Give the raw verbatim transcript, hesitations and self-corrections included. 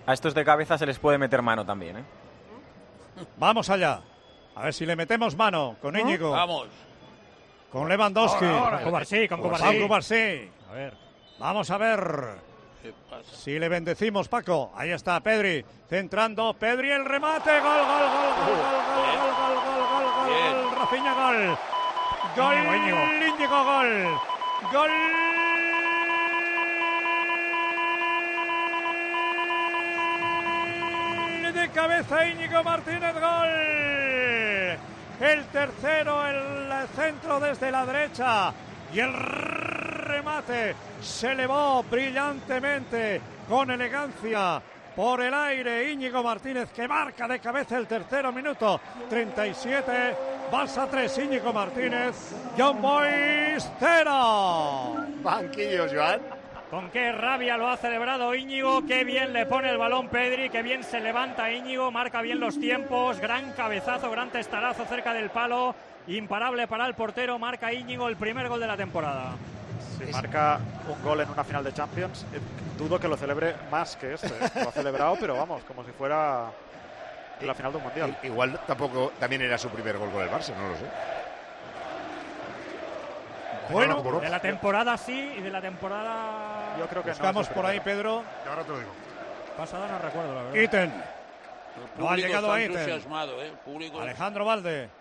a estos de cabeza se les puede meter mano también, ¿eh? Vamos allá. A ver si le metemos mano con Íñigo. Vamos. Con Lewandowski. Ahora, ahora. Con Cubarsí, con Cubarsí. Con Cubarsí. A ver. Vamos a ver ¿Qué pasa? si le bendecimos, Paco. Ahí está Pedri, centrando. Pedri, el remate. Gol, gol, gol, gol, gol, gol, gol, gol, gol, gol, Bien. gol. Rafinha, gol. Gol, Íñigo, Íñigo. Íñigo, gol. Gol. De cabeza Íñigo Martínez, gol. El tercero, el centro desde la derecha. Y el remate se elevó brillantemente, con elegancia, por el aire. Íñigo Martínez, que marca de cabeza el tercero, minuto treinta y siete. Barça tres, Íñigo Martínez. Young Boys cero. Banquillos, Joan. Con qué rabia lo ha celebrado Íñigo, qué bien le pone el balón Pedri, qué bien se levanta Íñigo, marca bien los tiempos, gran cabezazo, gran testarazo cerca del palo, imparable para el portero, marca Íñigo el primer gol de la temporada. Si marca un gol en una final de Champions, eh, dudo que lo celebre más que este. Lo ha celebrado, pero vamos, como si fuera la final de un mundial. Igual tampoco también era su primer gol con el Barça, no lo sé. Bueno, De la temporada sí y de la temporada Yo creo que buscamos no, por ahí, Pedro. Ahora te lo digo. pasada, no recuerdo la verdad. Ítem. El No ha público llegado está ahí, Ítem. entusiasmado, ¿eh? El público... Alejandro Valde.